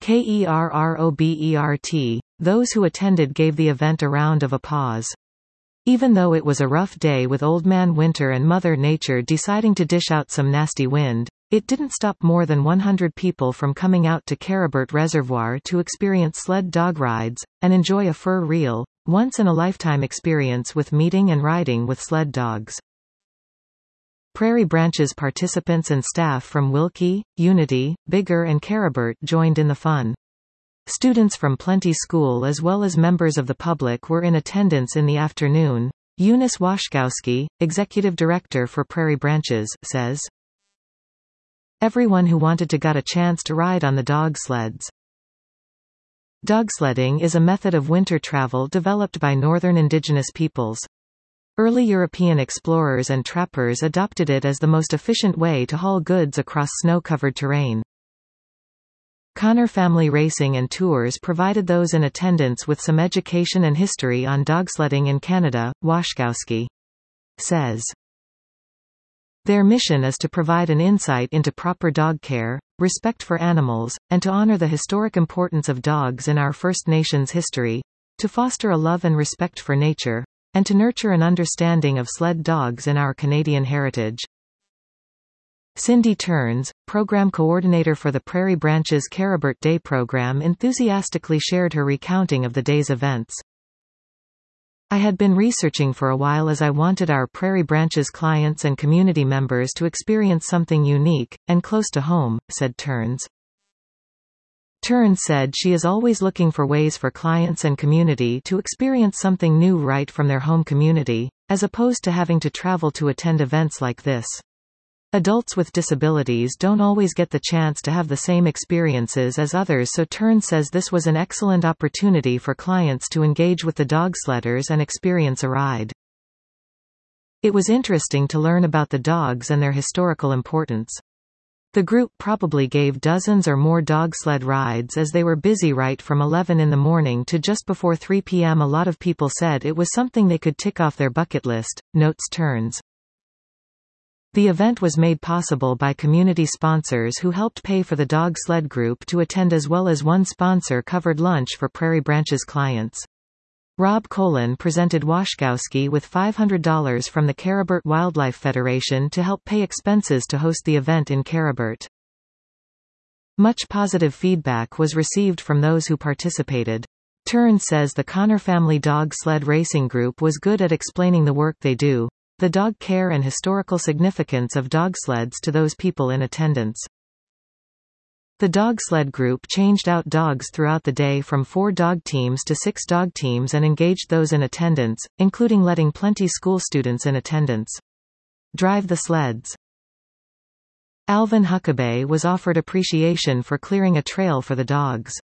KERROBERT, those who attended gave the event a round of applause. Even though it was a rough day with Old Man Winter and Mother Nature deciding to dish out some nasty wind, it didn't stop more than 100 people from coming out to Kerribert Reservoir to experience sled dog rides, and enjoy a fur reel, once-in-a-lifetime experience with meeting and riding with sled dogs. Prairie Branches participants and staff from Wilkie, Unity, Bigger and Kerribert joined in the fun. Students from Plenty School as well as members of the public were in attendance in the afternoon. Eunice Washkowski, executive director for Prairie Branches, says, "Everyone who wanted to got a chance to ride on the dog sleds." Dogsledding is a method of winter travel developed by northern indigenous peoples. Early European explorers and trappers adopted it as the most efficient way to haul goods across snow-covered terrain. Connor Family Racing and Tours provided those in attendance with some education and history on dogsledding in Canada, Washkowski says. Their mission is to provide an insight into proper dog care, respect for animals, and to honor the historic importance of dogs in our First Nations history, to foster a love and respect for nature, and to nurture an understanding of sled dogs in our Canadian heritage. Cindy Turns, program coordinator for the Prairie Branches Kerribert Day program, enthusiastically shared her recounting of the day's events. "I had been researching for a while as I wanted our Prairie Branches clients and community members to experience something unique, and close to home," said Turns. Turns said she is always looking for ways for clients and community to experience something new right from their home community, as opposed to having to travel to attend events like this. Adults with disabilities don't always get the chance to have the same experiences as others, so Turns says this was an excellent opportunity for clients to engage with the dogsledders and experience a ride. It was interesting to learn about the dogs and their historical importance. The group probably gave dozens or more dog sled rides as they were busy right from 11 in the morning to just before 3 p.m. A lot of people said it was something they could tick off their bucket list, notes Turns. The event was made possible by community sponsors who helped pay for the dog sled group to attend, as well as one sponsor covered lunch for Prairie Branches clients. Rob Colin presented Washkowski with $500 from the Kerribert Wildlife Federation to help pay expenses to host the event in Kerribert. Much positive feedback was received from those who participated. Turns says the Connor Family Dog Sled Racing Group was good at explaining the work they do, the dog care and historical significance of dog sleds to those people in attendance. The dog sled group changed out dogs throughout the day from 4 dog teams to 6 dog teams and engaged those in attendance, including letting Plenty School students in attendance drive the sleds. Alvin Huckabee was offered appreciation for clearing a trail for the dogs.